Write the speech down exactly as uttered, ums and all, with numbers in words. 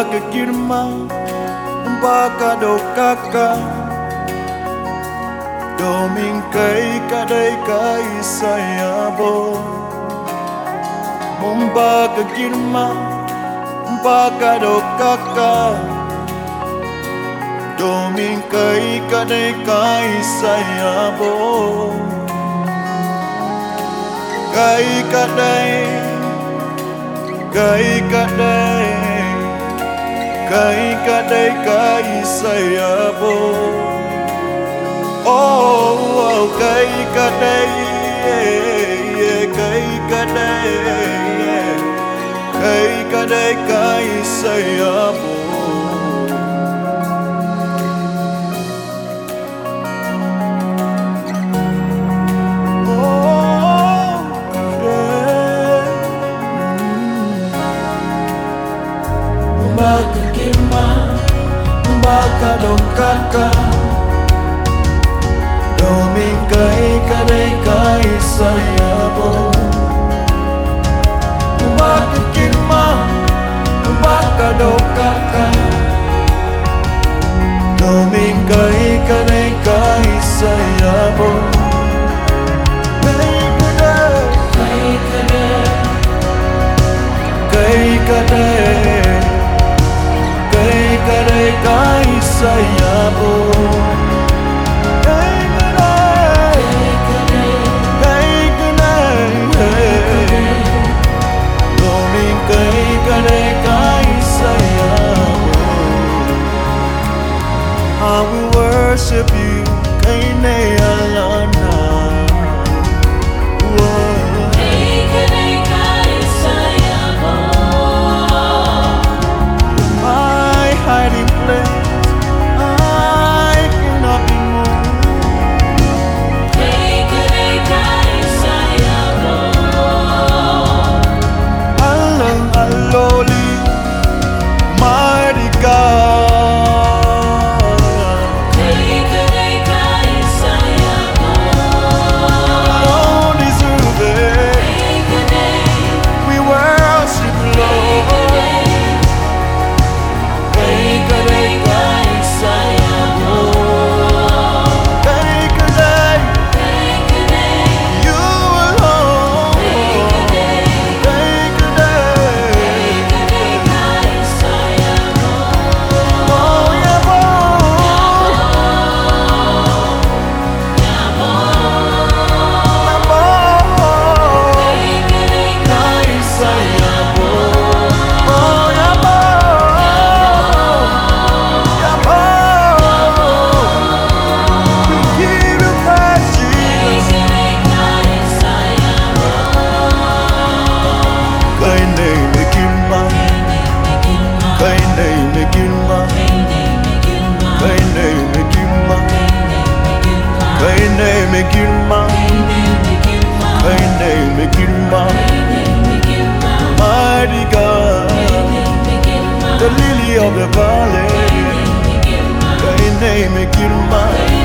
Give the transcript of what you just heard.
Mbaka kirma, mbaka do kaka. Domin kai kadai kai sayabo. Mbaka kirma, mbaka do kaka. Domin kai kadai kai sayabo. Kai kadai, kai kadai, kai kadai kai sayabo. Oh, oh, kai kadai, yeah, kai kadai, yeah, kai kadai kai sayabo. Mbaka kirma, mbaka do kaka. Domin kai kadai kai sayabo. Mbaka kirma, mbaka do kaka. Domin kai kadai kai sayabo. Kai kadai, kai kadai, kai kadai. Kadai kai sayabo. Kai kadai, kai kadai, domin kai kadai kai sayabo. I will worship you, kai ne alana. Kirma, kai ne kirma, mighty God, the lily of the valley, kai ne kirma.